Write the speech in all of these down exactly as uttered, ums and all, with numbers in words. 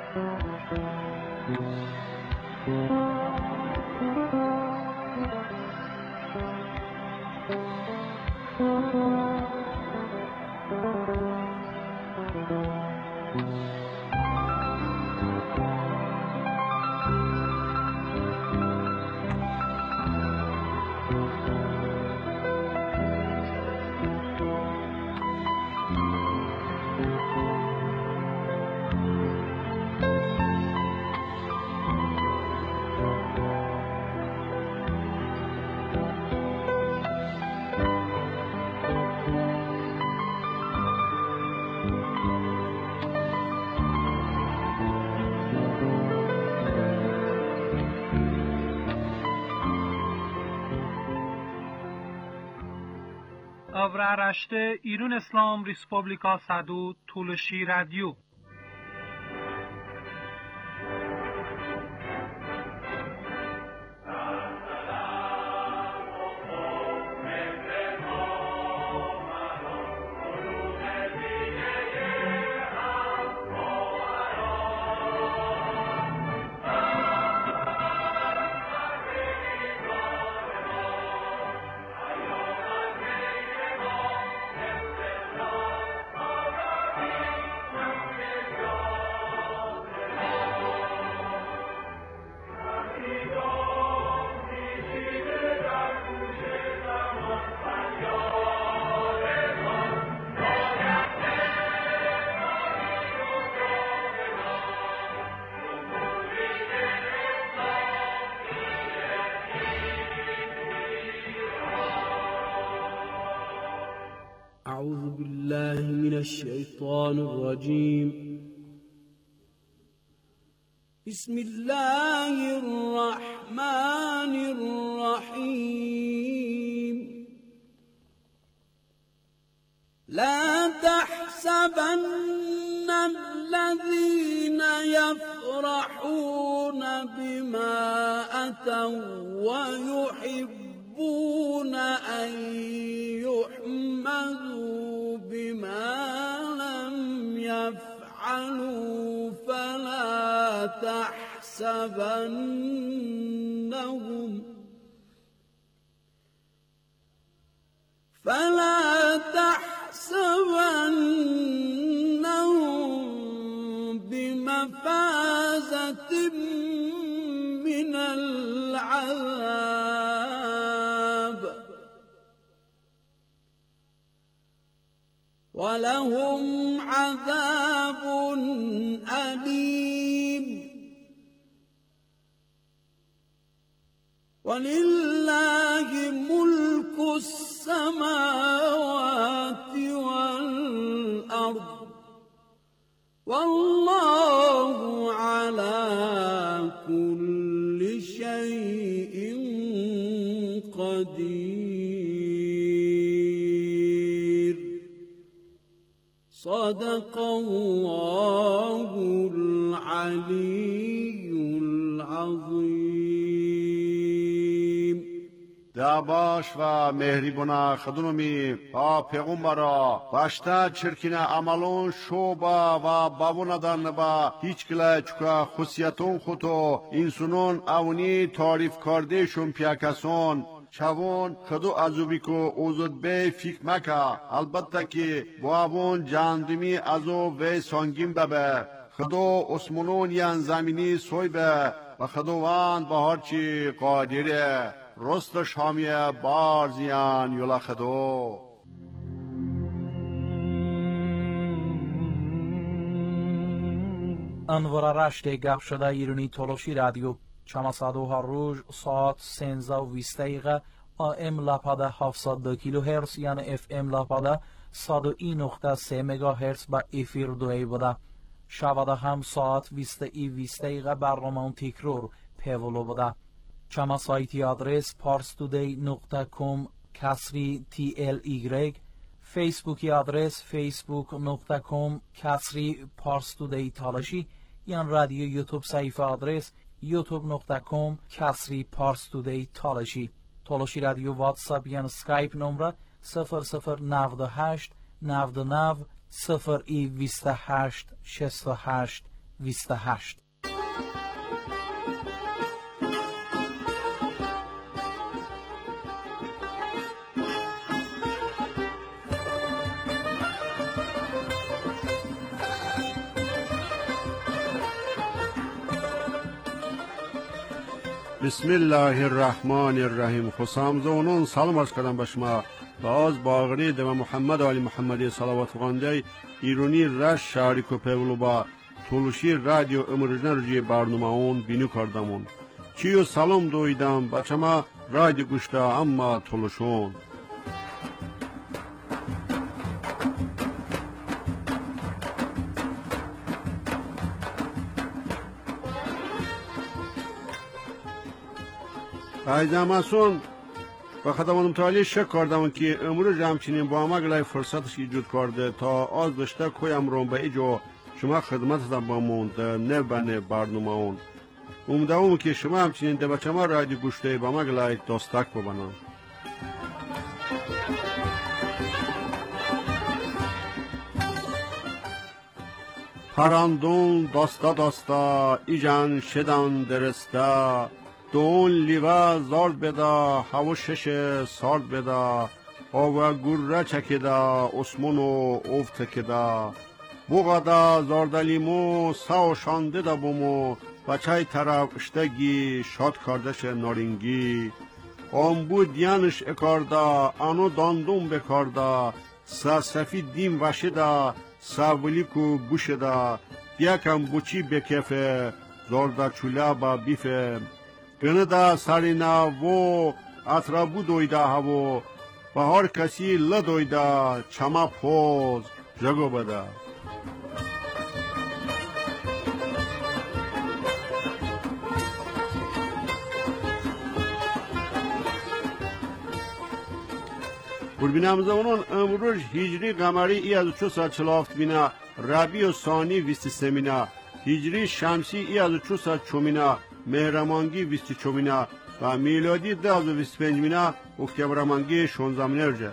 Avraaraşte İran İslam Respublika Sadu Tuluşi Radyo. أعوذ بالله من الشيطان الرجيم. بسم الله الرحمن الرحيم. لا تحسبن الذين يفرحون بما أتوا ويحبون أن يحمدوا بما لم يفعلوا فلا تحسبنهم فلا تحسبنهم بمفازة من العذاب ولهم عذاب أليم. ولله ملك السماوات والأرض والله على كل شيء قدير. صدق الله العلي العظيم. داباش و مهریبونا خدونومی با پیغمبرا باشتا چرکینا عملون شوبا و بابونادان با هیچ کلا چکا خصیتون خودو اینسونون اونی تعریف کردهشون پیاکسون چاون خدو ازوبی کو اوزد به فکر مکا البته که بوابون جاندمی ازو و سانگیم ببه خدو اسمونون یان زمینی سوی به و خدوان به هرچی قادره رست شامیه بارزیان یولا خدو. انوار رشته گپ شده ایرانی تلوشی رادیو چماسادو ها روز ساعت سنزه و ویست دقیقه آم لپاده هفتصد و دو کیلو هرتز یعنی اف ام لپاده صد و یک نقطه سه مگا هرتز با افیر دوی بوده. شباده هم ساعت بیست ای بیست دقیقه برنامه تکرار پیولو بوده. چما سایتی آدرس پارستودی نقطه کام کسری تی ال ایگرگ، فیسبوکی آدرس فیسبوک نقطه کام کسری پارستودی تالشی، یان رادیو یوتیوب صفحه آدرس یوتیوب نقطه کام کسری پارستودی تالشی. تالشی رادیو واتساپ یان سکایپ نمره صفر صفر نود و هشت نود و نه صفر ای بیست و هشت شصت و هشت بیست و هشت. بسم الله الرحمن الرحیم. خسام زونون سلام عرض کردم به شما و از باغری دم محمد علی محمدی صلوات خونده ایرانی رش شهری کوپولو با تولوشی رادیو امروزنه رجی برنامه اون بینو کردمون چیو سلام دویدم بچه ما رادیو گوشته اما تولوشون ایداماسون و خدمانم تالی شک کردم که امروز همچنین با ما گلای فرصتش ایجاد کرده تا از داشته کویم روم به ایجا شما خدمتتان باموند نه بنه برنامه اون امیدوارم که شما همچنین ده بچه ما رادیو گوشته با ما گلای داستک ببنم. پراندون داستا داستا ایجان شدن درسته دون لیوه زارد بدا هوا شش سارد بدا آوه گره چکیدا اسمونو اوف تکیدا بوغدا زاردلیمو ساو شانده دا بومو بچای طرف اشتگی شاد کردش نارنگی آن بود یانش اکاردا آنو داندون بکاردا سا سفید دیم وشدا سا ولیکو بوشدا دیکم بوچی بکفه زاردا چولا با بیفه گنه دا سارینا و اطرابو دویده هوا و هر کسی لدویده چما پوز جگو بده. بربینم زمانون امروز هجری قمری ای از چو ساعت چلافت بینا ربی و ثانی ویستی سمینا هجری شمسی ای از چو ساعت چومینا مهرمانگی بیستی چومینا و میلادی ده از بیست پنجمینا اکتبرمانگی شونزمینه رجه.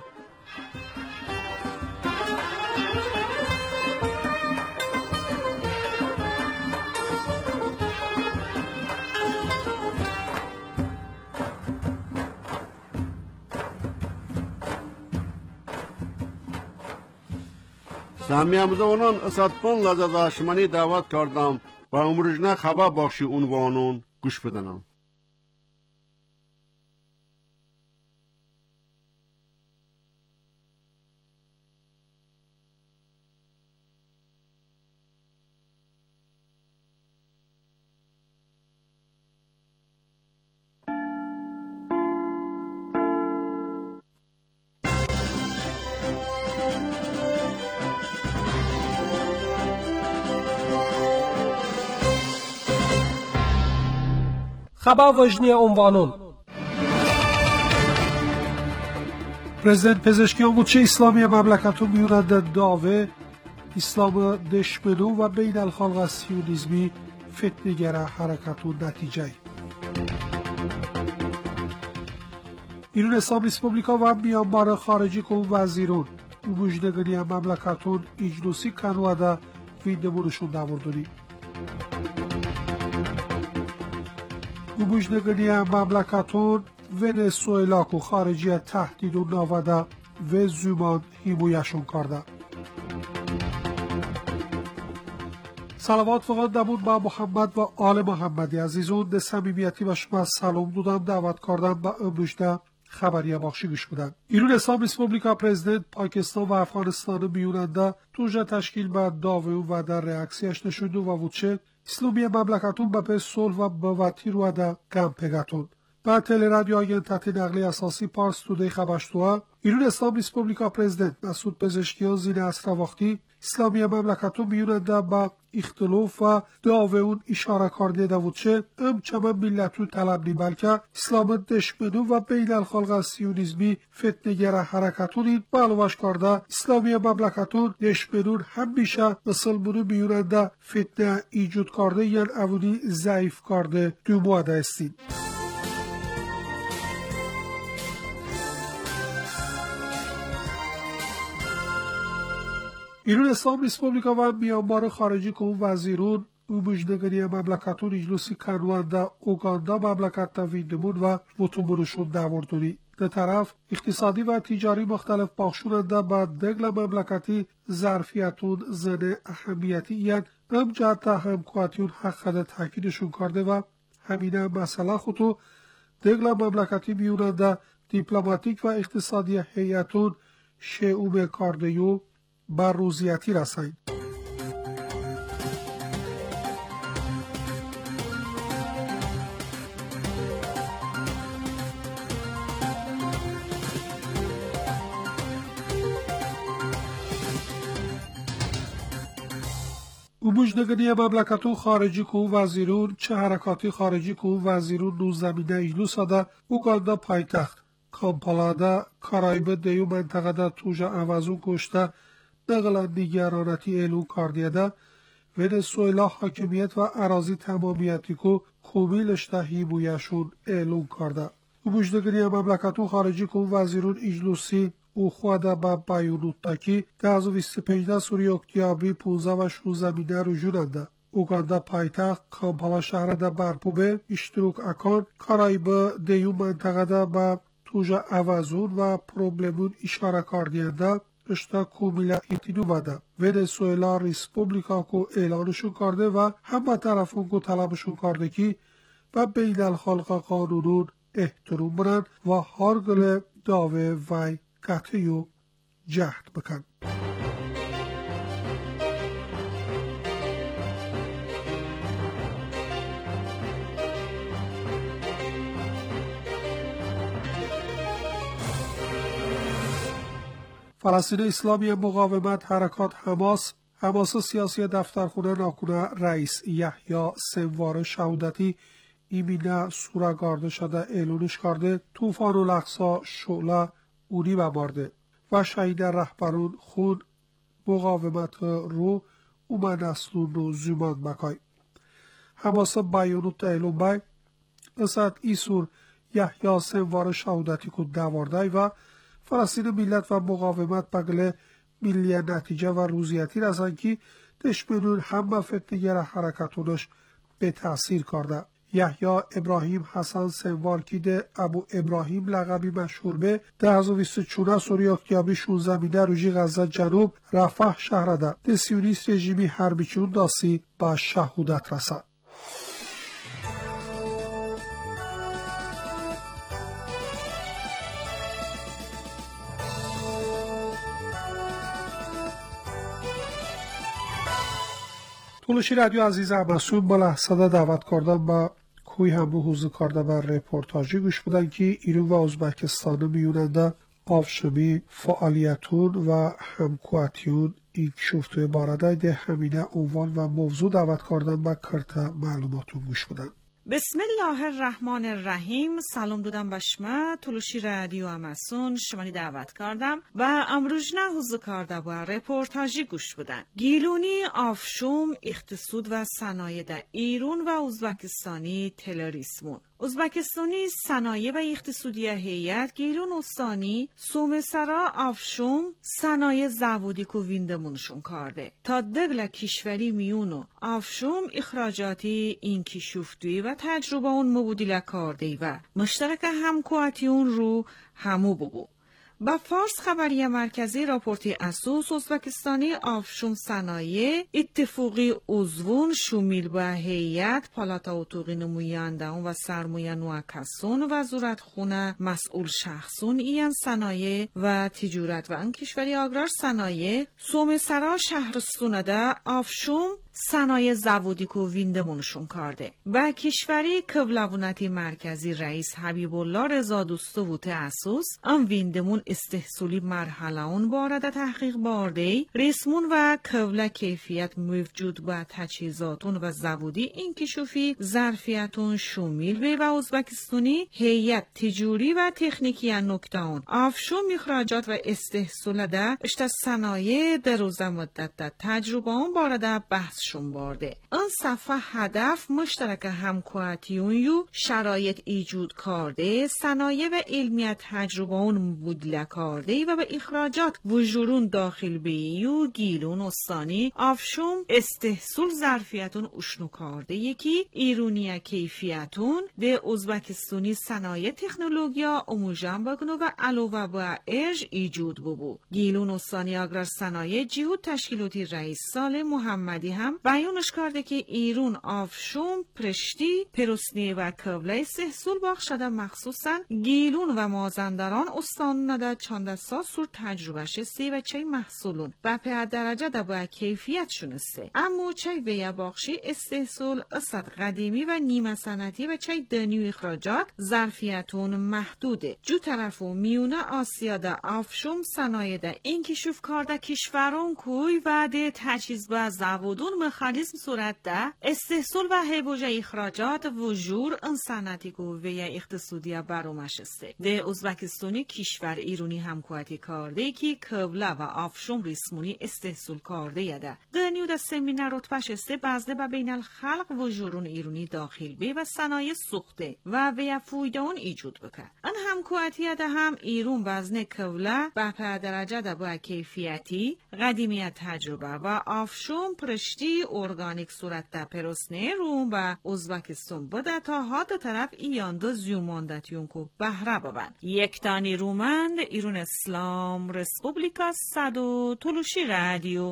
سامی همزمانان اساتپون لذت داشمانی دعوت کردم و امروزنه خبر بخشی عنوانون گوش بدنم. خبر وجنی عنوانون پرزیدنت پزشکیان بودچه اسلامی مملکتو میونند داوه اسلام دشمنو و بین الخلق سیونیزمی فتنگره حرکتو نتیجه ایران اسلام ریسپوبلیکا و میانمار خارجی کن وزیرون مجدگنی مملکتون اجلوسی کنواده ویندمونشون نوردونی مجدگنی مملکتون ونزوئلا کو خارجی تهدید و نواده و زمان حمایتشون کرده. صلوات فقط نمون با محمد و آل محمدی عزیزون ده صمیمیتی و شما سلام دادم دعوت کردم و امروزده خبری بخشی گوش بدن. ایران اسلام ریسپوبلیکا پرزیدنت پاکستان و افغانستان میوننده توجه تشکیل به داوه و در ریاکسیش نشده و وچه اسلامی مملکتون به پیش صلح و بوتی رو ده گم پگتون. با تل رادیو آینتت نقلی اساسی پارس توده خبشتوها ایران اسلام ریسپوبلیکا پرزیدنت مسعود پزشکیان زین اصر وقتی اسلامی مملکتون میوننده با اختلاف و داوه اون اشاره کرده دوچه ام چما ملتو طلب نی بلکه اسلام دشمنو و بین الخلق سیونیزمی فتنگره حرکتون این معلومش کرده اسلامی مملکتون دشمنون همیشه مسلمونو میوننده فتنه ایجود کرده یعنی اونی ضعیف کرده دو مواده استین. ایران اسلام ریسپوبلیکا و میانمار خارجی کن وزیرون Umujnagani mamlakatun ijlusi kanunda Uganda mamlakatda vindimon و وتومونشون داوردونی. در طرف اقتصادی و تجاری مختلف بخشوننده با دگل مملکتی ظرفیتون زن اهمیتی یعنی ام جهت همکواتیون حق تاکیدشون کرده و همینه مسئله خودو دگل مملکتی میوننده دیپلماتیک و اقتصادی هیئتون شعوب کاردیو بر روزیتی رسید. umujnagani mamlakatun خارجی کو وزیرون چه حرکاتی خارجی کو وزیرون نو زمینه ایلوسادا اوگاندا پایتخت کامپالادا کارایب دیو منطقه توجا اوازون کشته نقلان نگرانتی ایلون کاردیده ونزوئلا حاکمیت و اراضی تمامیتی کو کومیلشته هیبویشون ایلون کرده. umujnagani mamlakatun خارجی کو وزیرون ایجلوسی او خواده با بایونوتاکی ده از بیست و پنج سوری اکتیابری پونزده و شونزده مینه رو جوننده. اوگاندا پایتخت کامپالا شهر ده برپوبه اشتروک اکان کارایب دیو منطقه ده با توجه عوضون و پروبلمون اشاره کاردینده اشتا کومیلا ایتینو بده. ونزوئلا ریسپوبلیکا کو اعلانشون کرده و همه طرفون کو طلبشون کرده که و بین الخلق قانونون احترام برن و هارگل داوه وی قطعی جهد بکن. فلسطین اسلامی مقاومت حرکات حماس حماس سیاسی دفترخونه ناکنه رئیس یحیی سنوار شهادتی ایمینه سورگارده شده اعلانش کرده طوفان الاقصی شعله اونی ببارده و شهید رهبرون خون مقاومت رو اومن اصلون رو زمان بکای. حماس بیانوت اعلان بای اسد ایسور یحیی سنوار شهادتی کن دوارده و فلسطین ملت و مقاومت بگل ملی نتیجه و روزیتی رسن که دشمنون همه فتنگر حرکتونش به تأثیر کرده. یحیی ابراهیم حسن سنوار کیده ابو ابراهیم لقبی مشهور به ده از بیست و چهار سوری اکتیابری شونزده مینه روژی غزه جنوب رفح شهر ده ده سیونیست رژیمی حربی چون داسی با شهودت رسد. تولشی رادیو عزیز عباسون با لحظه دعوت کردن با کوی همو حوزه کرده بر رپورتاجی گوش بودن که ایران و ازبکستان میوننده آفشمی فعالیتون و همکواتیون این شفتوی بارده ده همینه عنوان و موضوع دعوت کردن با کرت معلوماتون گوش بودن. بسم الله الرحمن الرحیم. سلام دادم به شما تولشی رادیو اماسون شمانی دعوت کردم و امروز نه حوزه کرده با رپورتاجی گوش بودن. گیلونی آفشوم اقتصاد و صنایع در ایران و ازبکستانی تروریسمون. ازبکستانی صنایع و اقتصادی هیئت گیلون استانی سومسرا آفشوم صنایع زوودی کو ویندمونشون کرده تا دگل کشوری میونو آفشوم اخراجاتی این کشوفتوی و تجربه اون مبودیله کرده و مشترک همکواتیون رو همو بگو. با فارس خبری مرکزی راپورتی اسوس ازبکستانی آفشوم صنایع اتفاقی عضوون شمیل به هیئت پالاتا اتوقی نمویندهون و سرمایه نوکسون و وزارت خونه مسئول شخصون این صنایع و تجارت و ان کشوری آگرار صنایع سومسرا شهرستونه ده آفشوم صنایع زوودی کو ویندمونشون کرده و کشوری کبلوونتی مرکزی رئیس حبیب الله رضا دوستووت اسوس ام ویندمون استحصولی مرحله اون بارد تحقیق بارده رسمون و کبل کیفیت موجود با تجهیزاتون و زوودی این کشوفی ظرفیتون شمیل به و ازبکستانی هیئت تجوری و تکنیکی نکته اون آفشوم اخراجات و استحصول ده اشتا صنایع در روز مدت ده تجربه اون بارد بحث نشون برده. این صفحه هدف مشترک همکارتیون یو شرایط ایجود کرده، صنایع و علمیت تجربه اون مبادله کرده و به اخراجات وجورون داخل بیو گیلون استانی آفشوم استحصول ظرفیتون اشنو کرده. یکی ایرونی کیفیتون ده ازبکستانی صنایع تکنولوژیا اموجان بگنو و علاوه با ارج ایجود ببو. گیلون استانی اگر صنایع جهود تشکیلاتی رئیس سال محمدی هم بیانش کرده که ایرون آفشوم پرشتی پروسنی و کبله استحصول بخشده، مخصوصا گیلون و مازندران استان نده چند سال سور تجربه شسته و چه محصولون و په درجه ده با کیفیت شونسته. اما چه به بخشی استحصول اصد قدیمی و نیمه سنتی و چه دنیو اخراجات ظرفیتون محدوده. جو طرفو میونه آسیا ده آفشوم صنایع ده این کشف کرده کشورون کوی و ده تجهیز و زودون مخالیزم صورت ده استحصول و هیبوجه اخراجات وجور ان صنعتی قوه اقتصادی برومشسته. ده ازبکستانی کشور ایرانی همکاری کرده که کبله و آفشوم ریسمونی استحصول کرده یده. دنیو ده سمینر رتبش استه بازده با بین الخلق وجورون ایرانی داخل بی و صنایع سوخته و ویا فویده اون ایجود بکن. ان همکاری ده هم ایرون وزن کبله با په درجه ده با کیفیتی قدیمیت تجربه و آفشوم پرشتی ارگانیک صورت ده پروسنه روم و ازبکستان بوده تا ها دو طرف ایانده زیوماندتیون کو بهره ببن. یک تانی رومند ایرون اسلام رسپوبلیکا صدو تلوشی رادیو.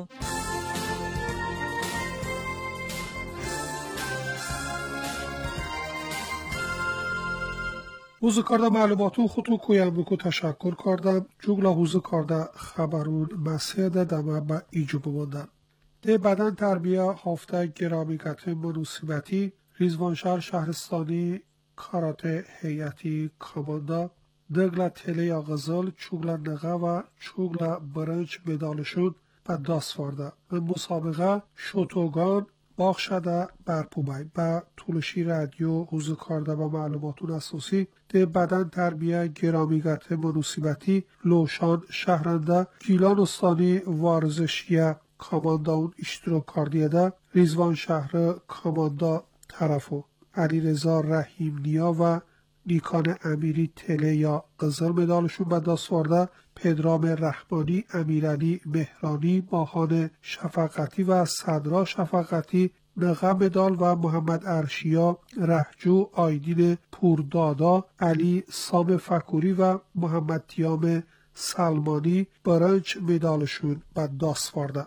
حوزه کارده معلوماتون خودتو کویم بکو تشکر کردم. جوگلا حوزه کارده خبرون مسیح ده دمه با ایجو بماندن. ده بدن تربیه هفته گرامیگت منوسیبتی ریزوانشهر شهرستانی کاراته هیئتی کاماندا دگلا تله غزل چوگلا نغه و چوگلا برنج مدالشون و داسوارده. به مسابقه شوتوگان باخشده برپوبای و طولشی رادیو حوزه کارده و معلوماتون اساسی ده بدن تربیه گرامیگت منوسیبتی لوشان شهرنده گیلان استانی وارزشیه کاماندا اون اشتراک کردیه ده ریزوان شهر کاماندا طرفو علی رضا رحیم نیا و نیکان امیری تله یا قزل مدالشون به دست آورده. پدرام رحمانی، امیرعلی مهرانی، ماهان شفقتی و صدرا شفقتی نغه مدال و محمد ارشیا رهجو، آیدین پوردادا، علی سام فکوری و محمد تیام سلمانی برنج مدالشون به دست آورده.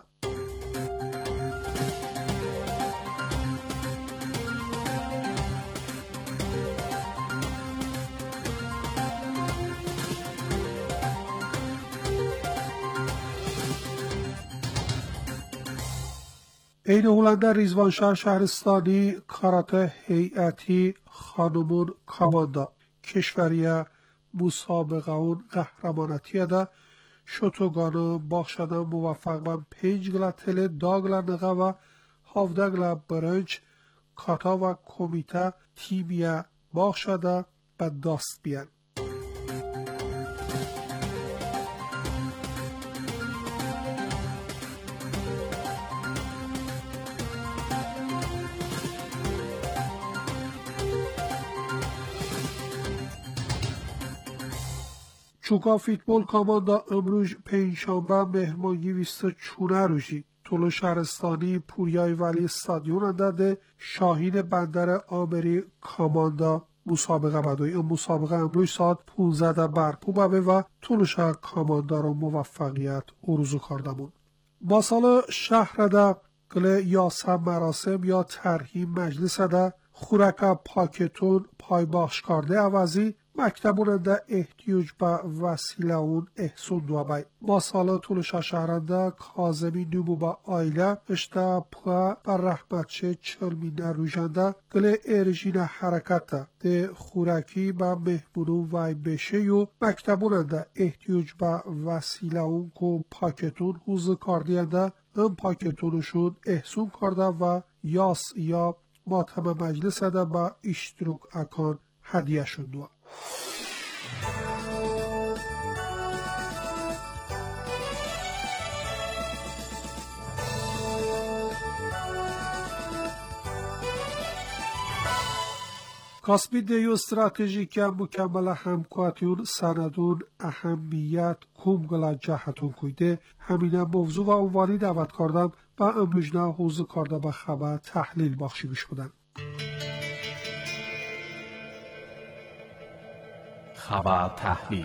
این هولنده ریزوانشهر شهرستانی کاراته هیئتی خانمون کاماندا کشوری مسابقه اون قهرمانتی ده شوتوگانو باخشدن موفق من پنج گلا تله داگلا نغه و هفده گلا برنج کاتا و کمیته تیمیه باخشده به دست بیان. چوکا فیتبول کاماندا امروز پنجشنبه مهمانی ویست چونه روشی طول شهرستانی پوریای ولی استادیون داده شاهین بندر آمری کاماندا مسابقه بدوی. این مسابقه امروز ساعت پونزده برپو بوه و طول شهر کاماندا رو موفقیت اروزو کردمون. ماسال شهر ده گل یاسم مراسم یا ترهیم مجلس ده خورکا پاکتون پای باخش کرده عوضی مکتبون ده احتیاج به وسیله اون احسون دوابای. ما سالا طولشا شهرنده کازمی نمو با آیله اشتا پا بر رحمتشه چلمی نروژنده گل ارژین حرکت ده خورکی با مهمونون وای بشه و مکتبون ده احتیاج به وسیله اون که پاکتون حوزه کردینده این پاکتونشون احسون کرده و یاس یا ماتم مجلس ده با اشتروک اکان هدیه شدوه. کاسپی دیو استراتژیک مکمل همکاتیون سندون اهمیت کومگلا جهتون کویده همینه موضوع و عنوانی دعوت کردم و امروزنه حوض کرده به خبر تحلیل بخشی گوش بدن. خبر تحلیل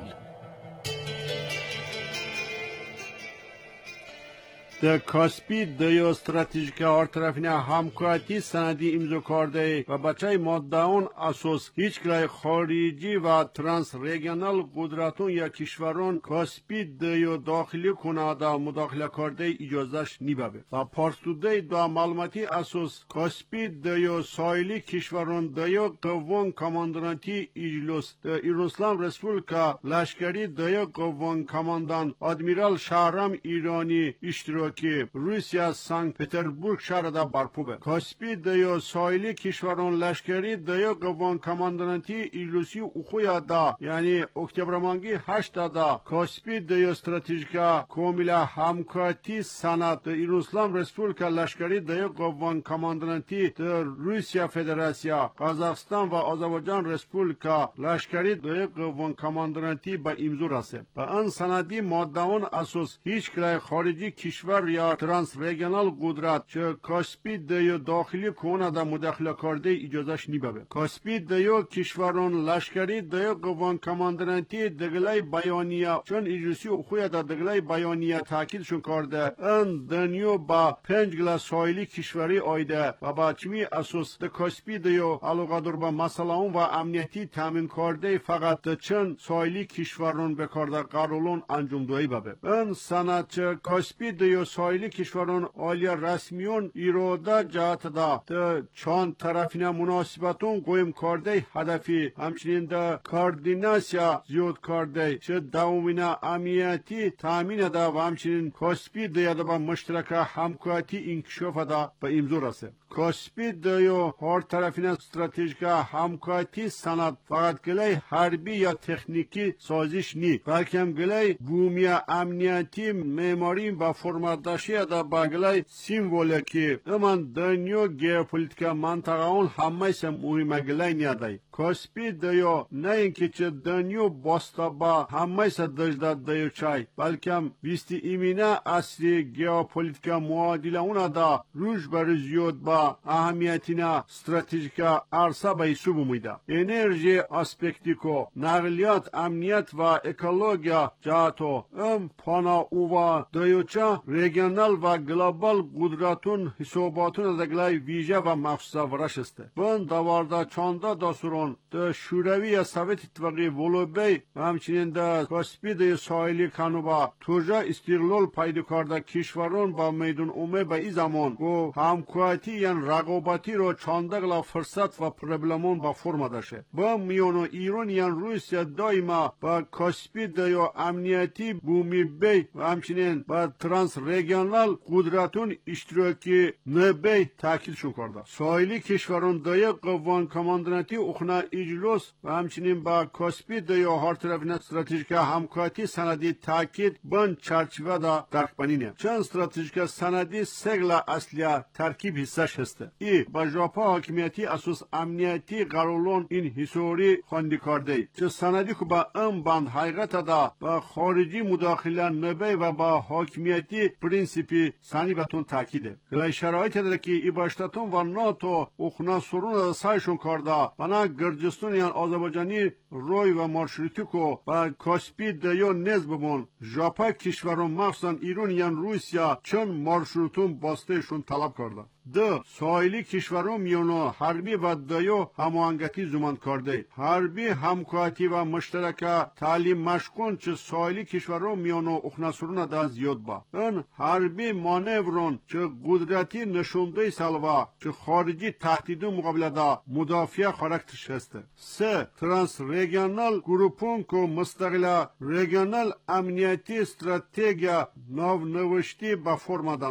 د کاسپی دیو استراتژیک هر طرفینه همکاری سندی امضا کرده و بچه مادهان اساس هیچ کلای خارجی و ترانس ریجنال قدرتون یا کشوران کاسپی دیو داخلی کننده مداخله کرده اجازهش نیبه و پارسوده دا معلوماتی اساس کاسپی دیو سایلی کشوران دیو قوان کماندانتی اجلس ایرانسلام رسپولیکا لشکری دیو قوان کماندان ادمیرال شهرام ایرانی اشتراک که روسیه سانت پترزبورگ شهر دا برپو به کاسپی دیو سایلی کشوران لشکری دیو قوان کماندانتی ایلوسی اخویا دا یعنی اکتبرمانگی هشت دا کاسپی دیو استراتژیکا کومیلا همکاتی سند د ایرانسلام رسپولیکا لشکری دیو قوان کماندانتی د روسیه فدراسیا قزاقستان و آذربایجان رسپولیکا لشکری دیو قوان کماندانتی با امضا رسه به آن سندی مادهان اساس هیچ کلای خارجی کشور یا ترانس ریجنال قدرت چه کاسپی دیو داخلی کنه دا مداخله کرده اجازهش نیبه کاسپی دیو کشوران لشکری دیو قوان کماندانتی دگلای بیانیه چون اجرسی خویا دا دگلای بیانیه تاکیدشون کرده ان دنیو با پنج گلا سایلی کشوری آیده و با چمی اساس د کاسپی دیو علاقه دار با مسئله و امنیتی تامین کرده فقط چند سایلی کشوران به کرده قرولون انجام دوی ببه ان سند چه کاسپی دیو سایلی کشوران عالی رسمیون ایراده جهت دا ده چند طرفین مناسبتون قویم کرده هدفی همچنین ده کاردیناسیا زیاد کرده چه دوامین امنیتی تامین ده و همچنین کاسپی دیو ده با مشترک همکاتی انکشاف ده به امضا رسه کاسپی دیو هر طرفین استراتژیک همکاتی سند فقط گلای حربی یا تکنیکی سازش نی بلکه هم گلای بومی امنیتی معماری و فرمانداشی دا باگلای سیمبولیکی امان دنیو گیوپولیتیکا منطقه اون همه سه مهمه گلای نیادای کاسپی دیو نه اینکه چه دنیو باستا با همه سه دجداد دیو چای بلکه هم بیستی ایمینه اصلی گیوپولیتیکا معادله اون دا روش بر زیاد با اهمیتینا استراتژیکا ارسا به ایسو بومیده انرژی اسپکتیکو نقلیات امنیت و اکولوژیا جاتو ام پانا اووا دیوچا ریجنال و گلوبال قدرتون حساباتون دگلای ویژه و مخصوصه ورش است. بن دوارده چانده دستوران ده شوروی سوویت اتفاقی ولوبی و همچنین ده کاسپی ده ساحلی کانوبا توجه استقلال پیدا کرده کشوران با میدون اومه به این زمان و همکاتی یعنی رقابتی رو چانده گلا فرصت و پرابلمون با فرما داشته. با میانو ایران یعنی روسیه دائما با کاسپی ده امنیتی بومی بی و همچنین با ترانس ریجنال قدرتون اشتراکی نبی تاکیدشون کرده. ساحلی کشوران دایه قوان کماندانتی اخنا اجلس و همچنین با کاسپی دایه هر طرفین استراتژیک همکاتی سندی تاکید بن چرچوه دا درکبنینه. چند استراتژیک سندی سگل اصلی ترکیب حصهش هسته. ای با ژاپن حاکمیتی اساس امنیتی قرولون این حسوری خواندی کرده. چه سندی که با ام بند حقیقت دا با خارجی مداخله نبی و با حاکمیتی پرینسیپی سانی بهتون تاکیده. گلای شرایطی داره که ای باشتاتون و ناتو اخنا سرون سایشون کرده. بنا گرجستان یعنی آذربایجانی روی و مارشروتیکو و کاسپی دیو نز بمون. ژاپن کشورون مخصوصا ایران یعنی روسیه چون مارشروتون باستهشون طلب کرده. ده ساحلی کشورون میونو حربی و دیو هماهنگی زمان کرده. حربی همکاتی و مشترک تعلیم مشکون چه ساحلی کشورون میونو اخناسرون دا زیاد با. ان حربی مانورون چه قدرتی نشونده سلوا چه خارجی تهدیدون مقابله دا مدافع خارکتش هسته. سه ترانس ریجنال گروپون که مستقل ریجنال امنیتی استراتژیا نو نوشتی با فرما دانوی.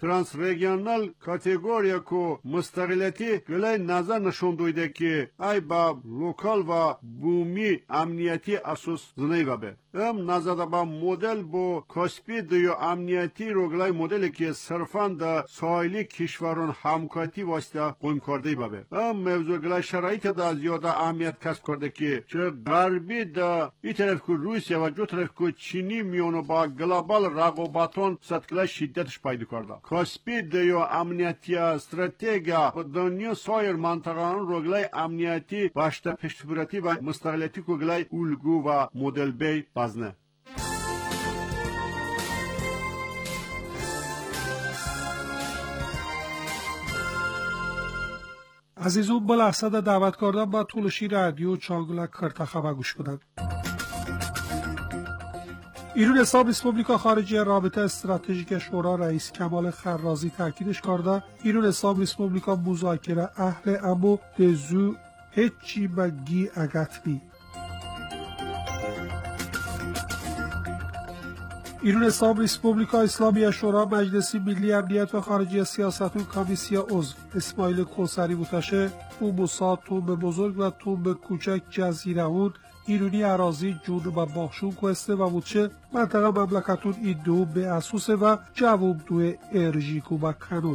ترانسرегионал категория ко мустақилияти гулай назар нишон доида ки ай ба локал ва бумӣ амнияти асос зинаига бе ам назада ба модел бо каспи дӯё амнияти ро гулай моделе ки сирфан да соҳили кишварон ҳамкорӣ восита қоим кардаи ба бе ам мавзӯ гулай шароите да зиёда аҳамият касб карда ки чӣ ғарбӣ да и тараф ку русия ва ҷо тараф ку чини миёну ба глобал рағобатон сатгилай шиддатш пайдо карда каспи дӯё амниятия стратегия ба дунё соир мантақаон ро гулай амнияти башта пешбурати ва мустақилияти ку гулай улгу ва моделбей базне عزیزون با لحظه دعوت کردم با طولشی رادیو چانگلا کرتا خبر گوش بدن. ایران اسلام ریسپوبلیکا خارجیه رابطه استراتژیک شورا رئیس کمال خرازی تاکیدش کرده ایران اسلام ریسپوبلیکا مذاکره اهل امو دزو هیچی بگی اگتبی ایران اسلام ریسپوبلیکا اسلامی شورا مجلس ملی امنیت و خارجی سیاست و کمیسیا عضو اسماعیل کوثری بوتشه او موساد توم بزرگ و توم کوچک جزیره اون ایرانی اراضی جنوب و باخشون کوسته و بودشه منطقه مملکتون این دو به اسوسه و جواب دوی ارژیکو و کنوی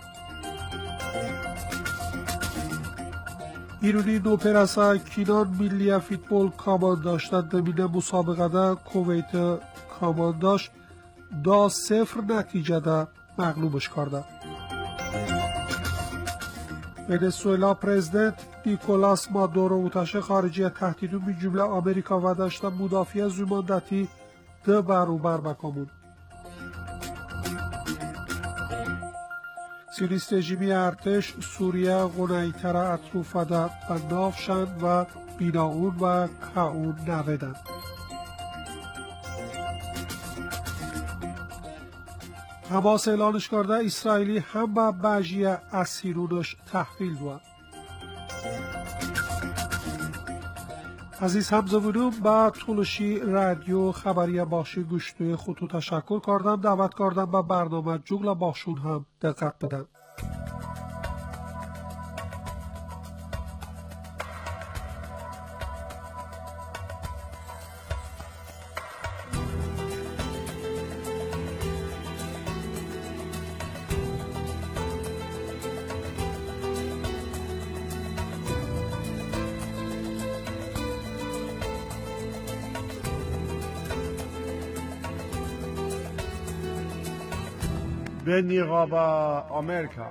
ایرانی نوپرسا کینان ملی فیتبول کامان داشتن دمینه مسابقه ده کویت کامان داشت دا صفر نتیجه ده مغلوبش کرده ونزوئلا پرزیدنت نیکولاس مادورو متشه خارجی تهدیدون می جمله آمریکا و داشتن مدافع زماندتی ده برابر بکامون سیونیست رژیمی ارتش سوریه غنیتر اطروفده و نافشند و بیناون و کاون نویدن حماس اعلانش کرده اسرائیلی هم به بعضی اسیرونش تحویل داد. عزیز همزمونم با طولشی رادیو خبری باشی گوشتوی خودتو تشکر کردم دعوت کردم با برنامه جوگل باشون هم دقت بدن. به نیقاب آمریکا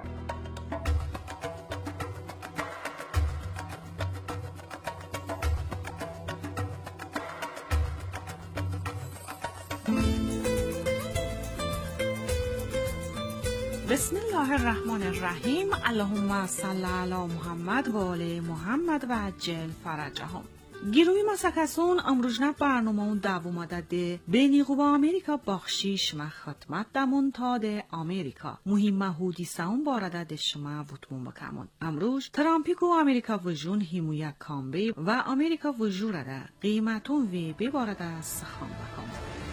بسم الله الرحمن الرحیم اللهم صل علی محمد و آل محمد و عجل فرجهم گیروی مسکسون امروجنه برنامه اون دوم ده بینی خوب آمریکا باخشیش و خدمت دمون تا ده آمریکا مهم هودی ساون بارده ده شما وطمون بکمون امروج ترامپیکو آمریکا وجون همویا کامبی و آمریکا وجوره ده قیمتون وی بی بارده سخان بکمون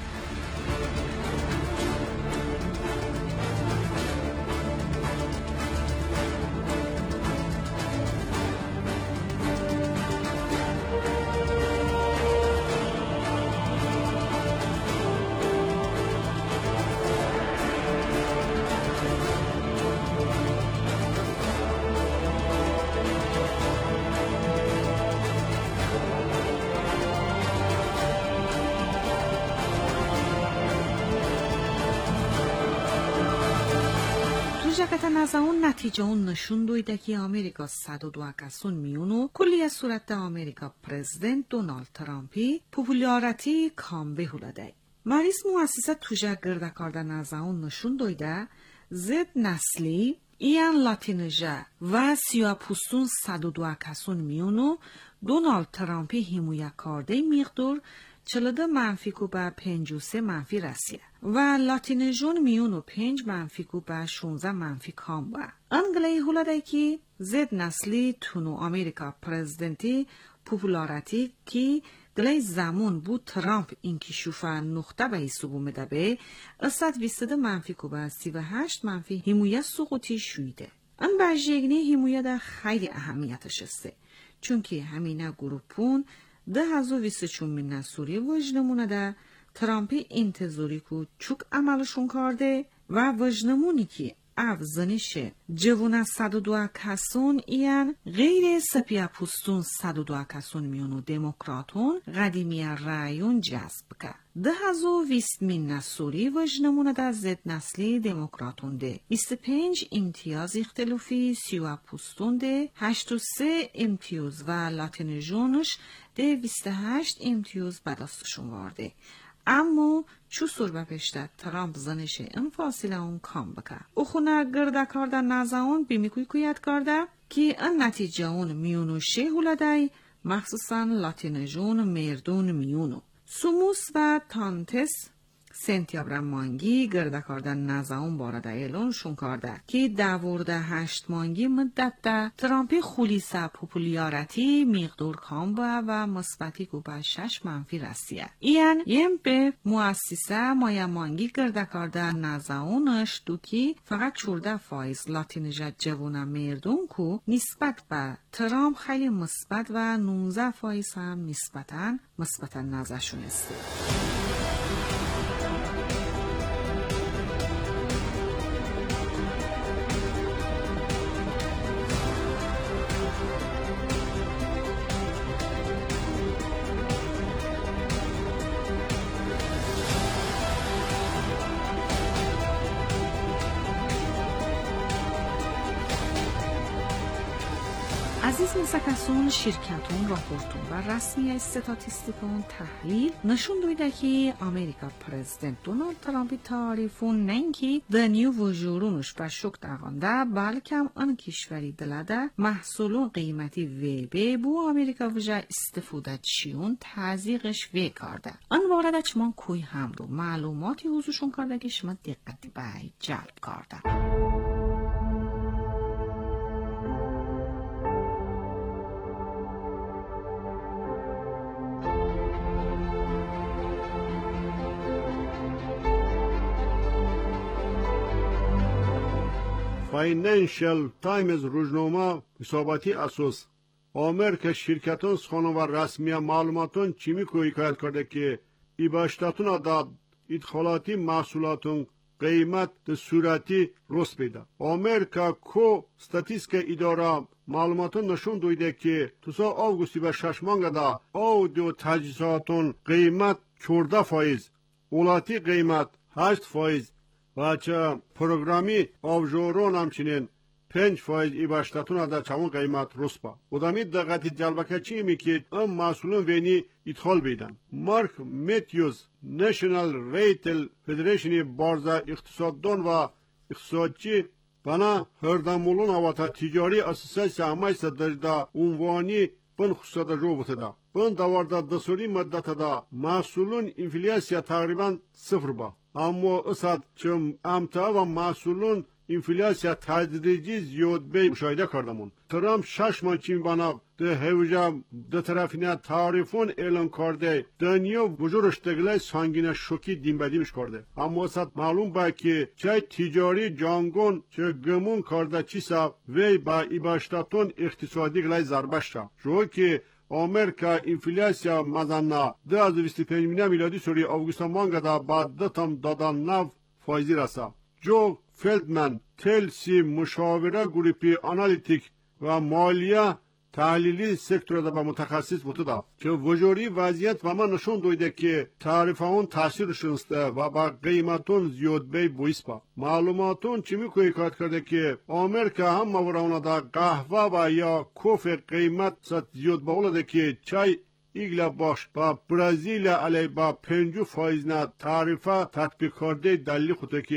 جاکت نزاون نتیجه اون نشون دویده که آمریکا صد و دو کسون میونو کلی از صورت آمریکا پرزیدنت دونالد ترامپی پوپولیارتی کام بهولاده. مریض مؤسسه توجه گرده کرده نزاون نشون دویده زد نسلی ایان لاتینجه و سیاه پوستون صد و دو کسون میونو دونالد ترامپی همویا کرده مقدار چلده منفی کو به پنج و سه منفی رسیه و لاتینجون میون و پنج منفی کو به شونزه منفی کام با. انگلی هولاده که زد نسلی تونو آمریکا پرزیدنتی پوپولارتی که گلی زمان بود ترامپ اینکی شوفا نقطه به حسابو مدبه اصد ویستده منفی کوبه سی و هشت منفی همویه سقوطی شویده. ان بجیگنی همویه ده خیلی اهمیتش است. چونکه همینه گروپون ده هزو ویست چون من نسوری وجنمونه ده ترامپی انتظاری که چوک عملشون کرده و وجنمونی که او زنش جوونه صد و دو کسون این غیر سپیا پوستون صد و دو کسون میونو دموکراتون قدیمی رایون جذب که. ده هزو ویست من نسوری وجنمونه ده زد نسلی دموکراتون ده. بیست پنج امتیاز اختلافی سیوه پوستون ده. هشت و سه امتیاز و لاتین جونش ده بیست هشت امتیاز بداستشون وارده. اما چو سر بپشته ترامپ زنش این فاصله اون کام بکه. او خونه گرده کرده نزاون بیمیکوی کویت کرده که این نتیجه اون میونو شه هولده مخصوصا لاتینجون مردون میونو. سوموس و تانتس سنتیابر مانگی گرده کرده نزاون بارده ایلونشون کرده که دورده هشت مانگی مدت ده ترامپی خولیسه پوپولیارتی مقدور کام با و مثبتی گو به شش منفی رسیه. این یم به مؤسسه مایا مانگی گرده کرده نزاونش دوکی فقط چورده فایز لاتینجت جوونه مردون کو نسبت به ترامپ خیلی مثبت و نوزده فایز هم نسبتا مثبتا نزشون است. عزیز مسکسون شرکتون راپورتون و رسمی استاتیستیکون تحلیل نشون دویده که امریکا پرزیدنت دونالد ترامپی تعریفون نه اینکه دنیو وجورونش به شک داغانده بلکه آن کشوری دلده محصولون قیمتی وی بی بو امریکا وجه استفاده چیون تزیقش وی کرده. آن وارده چمان کوی هم رو معلوماتی حضورشون کرده که شما دقتی به جلب کرده. فاینانشل تایمز روزنامه حساباتی اساس آمریکا شرکتان سخانه و رسمی معلوماتون چیمی که حکایت کرده که ای باشتاتون داد ادخالاتی محصولاتون قیمت ده صورتی رست بیده. آمریکا کو ستاتیسک اداره معلوماتون نشون دویده که تو سال آگوستی و شش مانگه دا آودیو تجهیزاتون قیمت چورده فایز اولاتی قیمت هشت فایز و چه پروگرامی آبجورون همچنین پنج فایز ای باشتاتون در چمون قیمت رست با. ودامی دقیقی جلبکه چی می که ام مسئولون وینی ادخال بیدن. مارک میتیوز نشنال ریتل فدریشنی بارزا اقتصاددان و اقتصادچی بنا هردمولون آواتا تجاری اساسیاسی همایست در دا عنوانی بن خصوصا جو بوده. بن دوارده دسوری مدت دا مسئولون انفلیاسیا تقریبا صفر با. اما اصد چم امتا و مسئولون انفلیاسیا تدریجی زیاد به مشاهده کردمون. ترامپ شش ماه چین بنا ده هوجا ده طرفینه تعریفون اعلان کرده دنیا وجورش دگله سانگین شوکی دیم بدیمش کرده. اما اصد معلوم با که چه تجاری جانگون چه گمون کرده چیسا وی با ایباشتاتون اقتصادی گله زربش شد. جو که آمریکا انفلیاسیا مزنه ده از بیست و پنج میلادی سوری آگوستا مانگه دا بعد ده تام دادن نو فایزی رسا. جو فلدمن تلسی مشاوره گروپی آنالیتیک و مالیه تحلیلی سکتور دا با متخصص بوده دا که وجوری وضعیت و من نشون دویده که تعریفون تاثیر شنسته و با قیمتون زیاد بی بویس با معلوماتون چیمی که حکایت کرده که آمریکا هم مورونه دا قهوه و یا کوف قیمت ست زیاد باوله که چای ایگلا باش با برازیل علی با پنجو فایز نه تعریفه تطبیق کرده دلیل خوده که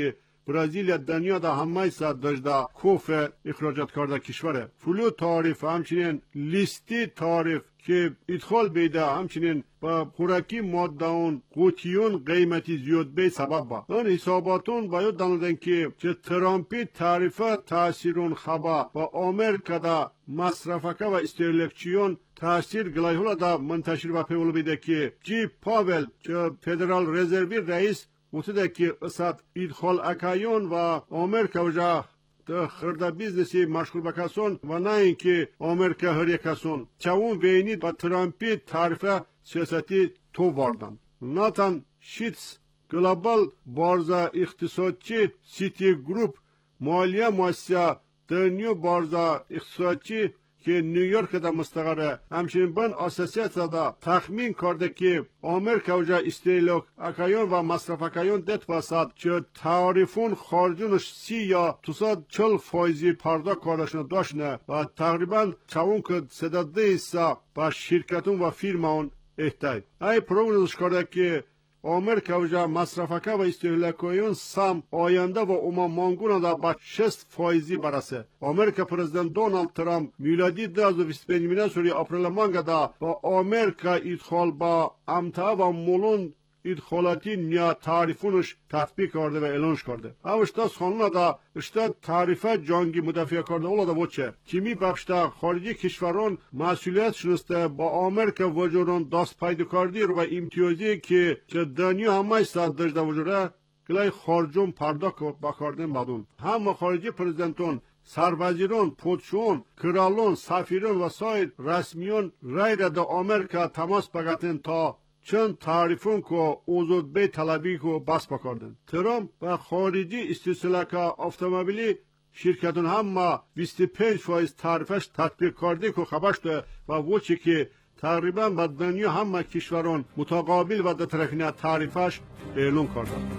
برزیل دنیا دا همه صد داشته کوف اخراجات کرده کشوره. فلو تعریف همچنین لیستی تعریف که ادخال بیده همچنین با خوراکی مادهون قوتیون قیمتی زیاد به سبب با آن حساباتون باید دانودن که چه ترامپی تعریفه تاثیرون خبا و آمریکا دا مصرفکه و استهلاکچیون تاثیر گلایهولا دا منتشر و پیول بیده که جی پاول چه فدرال رزروی رئیس متده که اسد ادخال اکایون و آمریکا وجه ده خرده بیزنسی مشغول بکسون و نه اینکه آمریکا هر یکسون چون وینی با ترامپی تعریف سیاستی تو واردن. ناتان شیتس گلوبال بارزا اقتصادچی سیتی گروپ مالیه مؤسسه در نیو بارزا اقتصادچی که نیویورک دا مستقره همچنین بن اساسیت دا تخمین کرده که آمریکا وجه استهلاک اکایون و مصرف اکایون ده درصد چه تعریفون خارجونش سی یا دوصد و چهل فایزی پرداخت کردشون داشتنه و تقریبا چون که سداده ایسا با شرکتون و فیرمون احتاج ای پروگنوز کرده که آمریکا وجه مصرفکه و استهلاکایون سام آینده و اوما مانگون دا با شست فایزی برسه. آمریکا پرزیدنت دونالد ترامپ میلادی دو هزار و بیست و پنج سوری اپریل مانگا دا با آمریکا ادخال با امتا و مولون ادخالاتی نیا تعریفونش تطبیق کرده و اعلانش کرده. اوشتا خانونا دا اشتا تعریفه جانگی مدافع کرده اولا دا وچه چیمی بخشتا خارجی کشوران مسئولیت شنسته با آمریکا وجوران دست پیدا کردی رو و امتیازی که چه دنیا همه ساعت داشته وجوره گلای خارجون پرداخت بکردن مدون. هم خارجی پرزیدنتون سربازیران، پادشاهان، کرالون، سفیران و سایر رسمیان رای را دا آمریکا تماس بگتن تا چند تعریفون که اوزود به طلبی که بس بکردن. ترامپ و خارجی استهلاک اتومبیلی شرکتون هم ما بیست و پنج فایز تعریفش تطبیق کرده که خبرش ده و وچی که تقریبا با دنیا هم کشوران متقابل و دترکنه تعریفش اعلام کردن.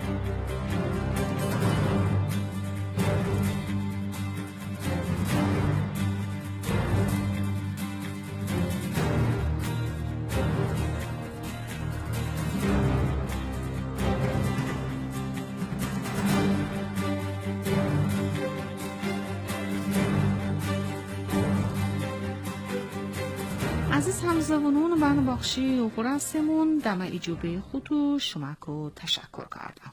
عزیز همزبانان برنامه بخشی و قرصمون دم ایجوبه خودو شمک و تشکر کردم.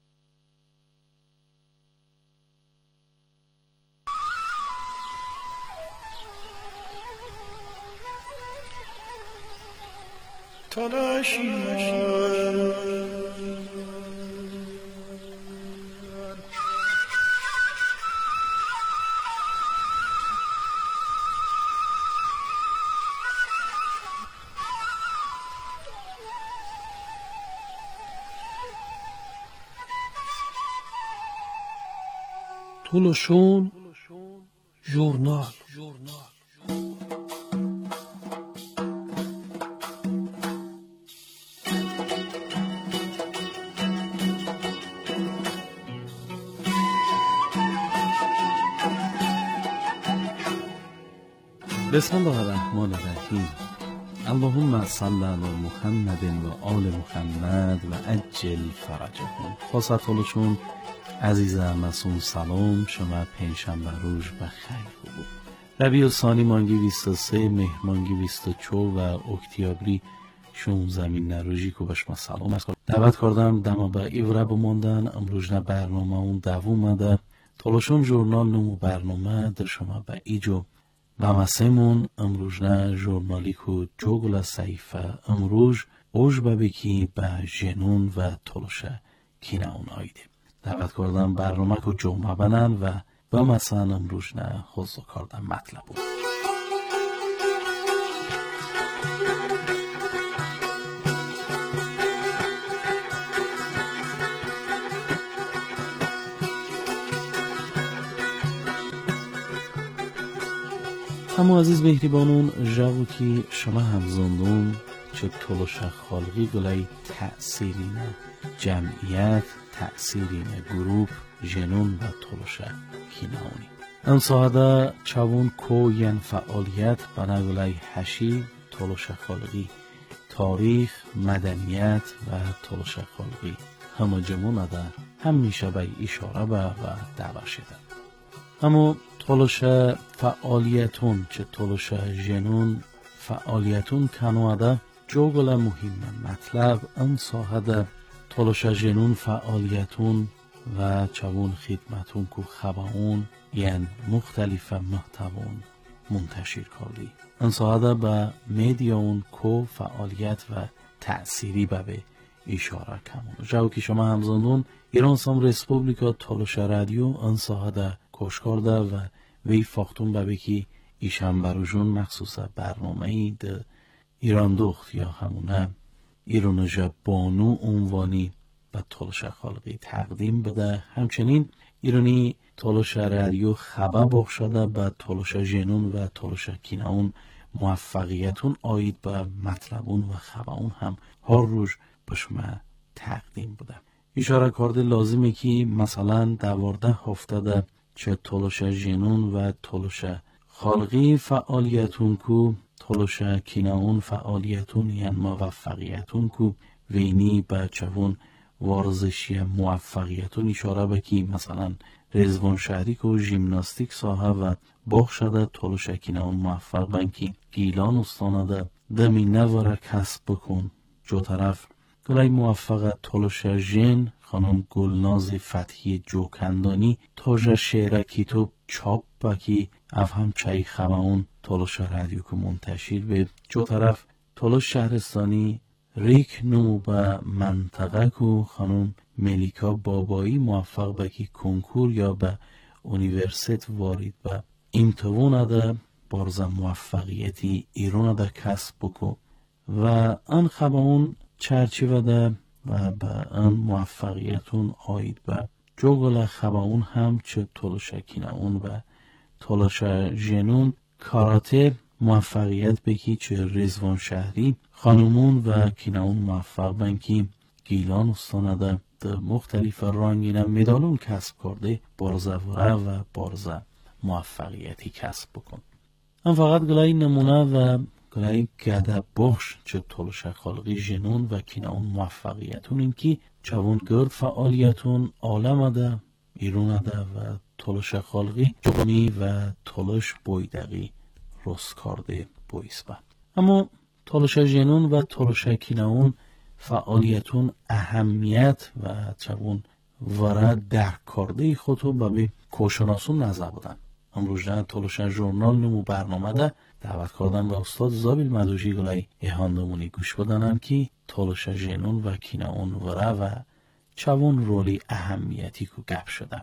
تولوشون ژورنال. بسم الله الرحمن الرحیم. اللهم صل علی محمد و آل محمد و عجل فرجهم. خاصه تولوشون عزیز همسون سلام، شما پنجشنبه روز بخیر خوب. ربیع الثانی مانگی بیست و سه، مهر مانگی بیست و چهار و اکتبری شانزده نروژی کو بشما سلام است. دعوت کردم دما با ایوره بماندن. امروز نه برنامه اون دوم مده تولوشون ژورنال نمو برنامه در شما با ایجو و مسمون امروز نه ژورنالی کو جوگل صحیفه امروز اوج ببکی با جنون و تولوشه کینه اون آیده. دعوت کردم برنامه کو جمعه بنن و با مثلا امروز نه خوزو کردم مطلب بود. اما عزیز مهربانون جاو که شما هم زندون چه تولوشه خالقی گلای تأثیرینه جمعیت تأثیرینه گروپ جنون و تولوشه کیناونی ام ساعده چوون کو ین فعالیت بناگلای هشی تولوشه خالقی تاریخ مدنیت و تولوشه خالقی همه جمعونه ده همیشه به اشاره به و دعوت شده. اما تلوشه فعالیتون چه تلوشه جنون فعالیتون کنواده جوگل مهم مطلب ان ساحده تلوشه جنون فعالیتون و چون خدمتون کو خباون یعنی مختلف محتوون منتشر کردی. ان ساحده به میدیاون کو فعالیت و تأثیری به اشاره کمون. جاو که شما همزندون ایران سام ریسپوبلیکا تلوشه رادیو ان ساحده کوش کرده و وی فاختون به بکی ایشان بروجون مخصوص برنامه ای ده ایران دخت یا همونه ایران جبانو عنوانی به تلوشه خالقی تقدیم بده. همچنین ایرانی تلوشه رادیو خبر بخشده به تلوشه جنون و تلوشه کیناون موفقیتون آید به مطلبون و خبرون هم هر روز به شما تقدیم بده. اشاره کرده لازمه که مثلا دوارده هفته چه تلوشه جنون و تلوشه خالقی فعالیتون کو تلوشه کیناون فعالیتون یعنی موفقیتون کو وینی به چون ورزشی موفقیتون اشاره بکی مثلا رزوان شهری کو ژیمناستیک ساحه و بخشده تلوشه کیناون موفق بنکی گیلان استانده دمی نواره کسب بکن. جو طرف گلای موفق تلوشه جن خانم گلناز فتحی جوکندانی تاجه شعرکی تو چاپ بکی اف هم چای خماون تلوشه رادیو که منتشر به. جو طرف تلوش شهرستانی ریک نو به منطقه کو خانم ملیکا بابایی موفق بکی کنکور یا به اونیورسیت وارد به امتحان ده بارز موفقیتی ایران ده کسب بکو و آن خباون چرچیوه ده و به آن موفقیتون آید به جوگل خباون هم چه تلوشه کیناون و تلوشه جنون کاراته موفقیت بکی چه رزوان شهری خانمون و کیناون موفق بنکی گیلان استانده ده مختلف رانگینه مدالون کسب کرده بارزه و بارزه موفقیتی کسب بکن. هم فقط گلای نمونه و گلای گده بخش چه تلوشه خالقی جنون و کیناون موفقیتون این که چون گرد فعالیتون عالم ده ایرون ده و تلوشه خالقی جبنی و تلوش بویدقی رست کرده بویس با. اما تلوشه جنون و تلوشه کیناون فعالیتون اهمیت و چون ورد درک کرده خودو به کوشناسون نظر بودن. امروز نه تلوشه ژورنال نمو برنامه ده دعوت کردن به استاد زابیل مدوژی گلای اهاندمونی گوش بدنن که تلوشه جنون و کیناون وره و چون رولی اهمیتی که گپ شده.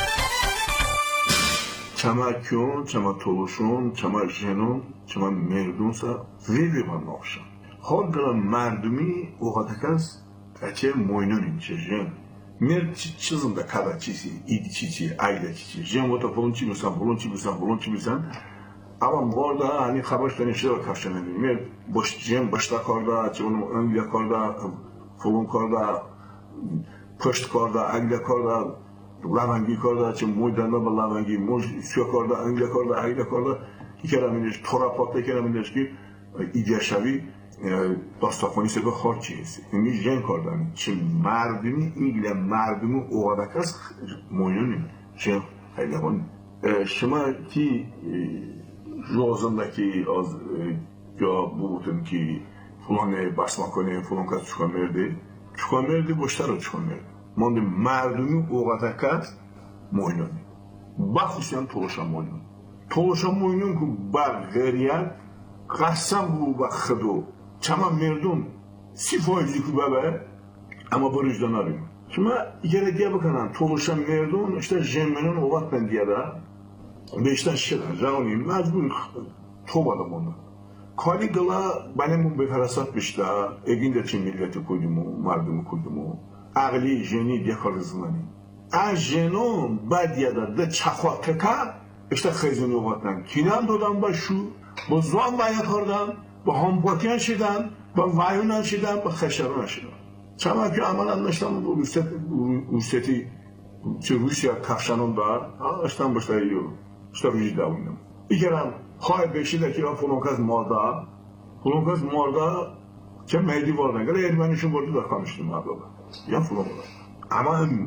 چما کیون، چما تلوشون، چما جنون، چما مردون سا زیدی با نوشن. حال گلا مردمی اوقاتکس اچه موینون چه جن. مرد چیزم ده کلا چیزی، ایدی چیزی، ایده چیزی. جن وقتا فلان چی میسن، فلان چی میسن، فلان چی میسن. اما مورد هنی خبرش دنیشه رو کفشن نمی. مرد باش جن باشتا کرده، چه اونم انگلیه کرده، فلان کرده، پشت کرده، انگلیه کرده، لونگی کرده، چه موی دنده با لونگی، موی سیا کرده، انگلیه کرده، ایده کرده. که رامینش تراپات که رامینش که ایده شوی داستافانی سه به خارجی هستی. اینی جن کردن. چه مردمی ایله مردمی اوادکاس مویونی. چه خیلی هون. شما کی جوزنده کی از یا بودن کی فلان بسما کنه فلان کس چکار مرده چکار مرده باشتر رو چکار مرده. مانده مردمی اوادکاس مویونی. بخصوصاً تلوشا مویون. تلوشا مویون که بر غیریت قسم بو بخدو چما مردم سی فایزی که بابه اما برش داناریم شما یه دیگه بکنن تلوشا مردم اشتا جمعنان اوقات بندیه ده بیشتر شدن جوانی مجبور تو بالا مونده کاری گلا بنمون به فراسات بیشتر اگین ده چه ملیتی کدیمو مردم کدیمو عقلی جنی دیه کار زمانی از جنون بعد یه ده ده چخوا تکا اشتا خیزونی اوقات نم کینم دادم باشو با زوان باید کردن با همپاکیان شدن با وایونان شدن با خشران شدن چما که عملا نشتم روسیتی چه روسیا کفشانون دار اشتم باشتر ایو اشتم ریجی داوینم ایگرم خواهی بشیده که فلان کس مرده فلان کس مرده چه میدی واردن گره ایرمانیشون برده در کامشتون مردم یا فلان مرده اما همین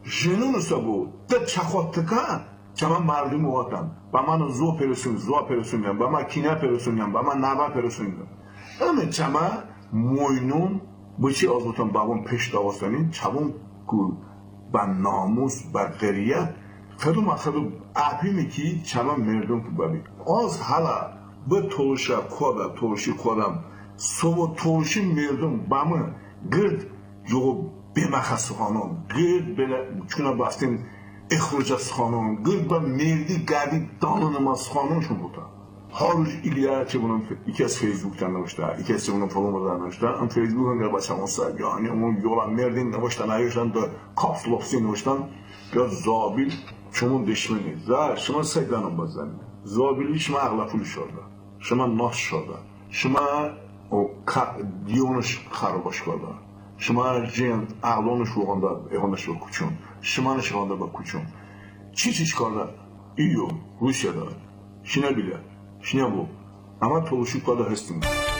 ژنون سبو ده چخوتکان چما مردم واتن با من زو پرسون زو پرسونیم با من کینه پرسونیم با من نوا پرسونیم اما چما موینون بچی آزوتن بابون پیش داوستنین چمون کو با ناموس با غیریت خدوم خدوم اپیمی کی چما مردم کو بابی از حالا به تولشا کودا تولشی کودم سو تولشی مردم با من گرد یو بمخص خانم گرد بله چونه باستین اخراج از خانم گرد با مردی گردی دانو نماز خانمشون بودن هاروش ایلیا چه بونم یکی از فیسبوک تن نوشته یکی از چه فلان رو نوشته ام فیسبوک انگار با چمون سرگانی اون یولا مردین نوشتن نوشتن دا کاف لفظی نوشتن یا زابیل چمون دشمنی زار شما سیدانم بزنید زابیلی شما اغلفولی شده شما ناش شده شما دیونش خرابش کرده شما جن اغلونش روغنده ایغندش با کچون شما نشغنده با کچون چی چیش کرده ایو روسیه داره شینه بیله شینه بو اما تولوشی کرده هستیم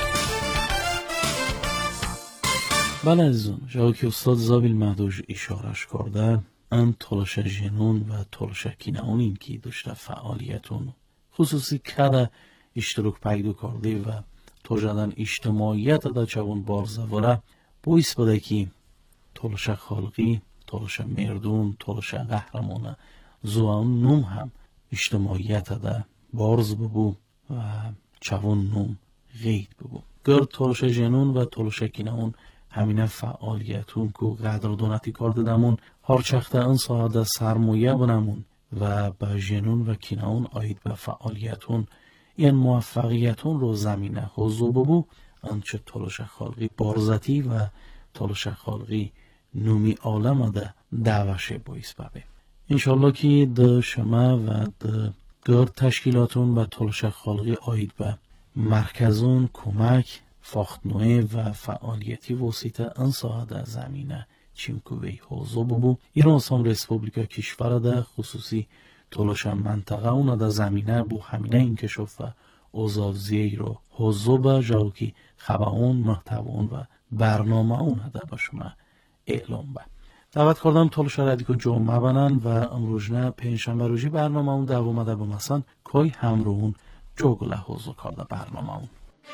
بله عزیزان جایی که استاد زابیل مهدوش اشارش کرده ان تولش جنون و تولش کینهون این که داشته فعالیتون خصوصی که اشتراک پیدا کرده و توجدن اجتماعیت دا چون بارزوره بویس بده که تولش خالقی تولش مردون تولش قهرمانه زوان نوم هم اجتماعیت دا بارز ببو و چون نوم غید ببو گرد تولش جنون و تولش کینهون همینه فعالیتون که قدر دونتی کرده دمون هر چخته این ساعده سرمایه بنمون و با جنون و کینهون آید به فعالیتون این موفقیتون رو زمینه حضو ببو انچه تولش خالقی بارزتی و تولش خالقی نومی عالم ده دعوشه بایست ببه انشالله که ده شما و ده گرد تشکیلاتون و تولش خالقی آید به مرکزون کمک فاختنوه و فعالیتی وسیطه انساعده زمینه چیمکوی حوضو ببو ایران سام ریسپوبلیکا کشور ده خصوصی تولش منطقه اونه ده زمینه بو همینه این کشف و اوزاوزیه رو حوضو به جاوکی خباون محتوان و برنامه اونه ده با شما اعلام به دعوت کردم تولش ردیکو جمعه بنن و امروژنه پنجشنبه روزی برنامه اون دوامه ده بمسن کای همروون جوگله حوضو کرده برنامه اون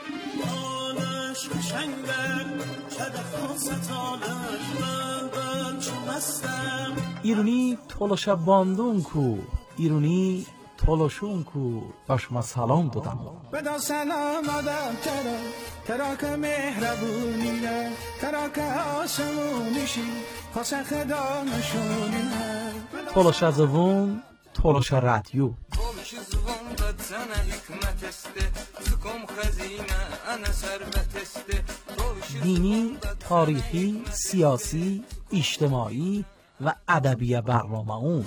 ایرونی تولش باندون کو ایرونی تولشون کو باش ما سلام دادم بدا سلام آدم ترا ترا که مهربونیه ترا که آسمونیشی خواست خدا نشونیه تولش زبون تولش رادیو تولش زبون بدزنه حکمت استه سکم خزینه انا ثروت استه دینی، تاریخی، سیاسی، اجتماعی و ادبی برنامه اون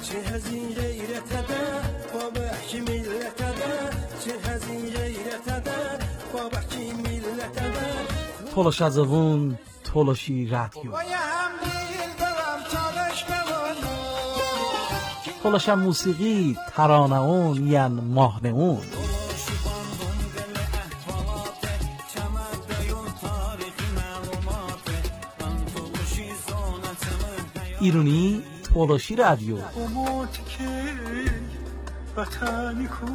تولش از اون تولشی رادیو تولش موسیقی ترانه اون یعن ماهنه اون ایرونی تولشی رادیو وطنی کو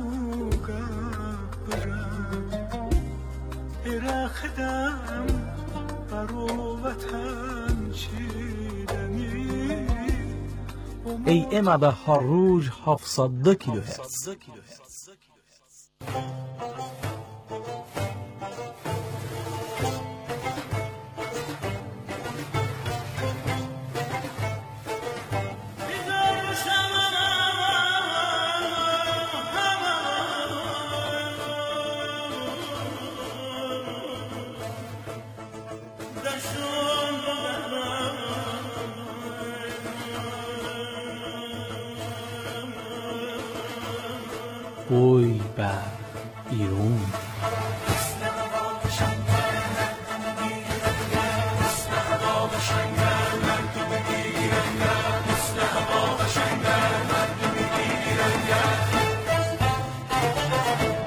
برخدم برو وطن چیدنی ای امده هر روز هفتصد و دو کیلو هرتز بوی بر ایرون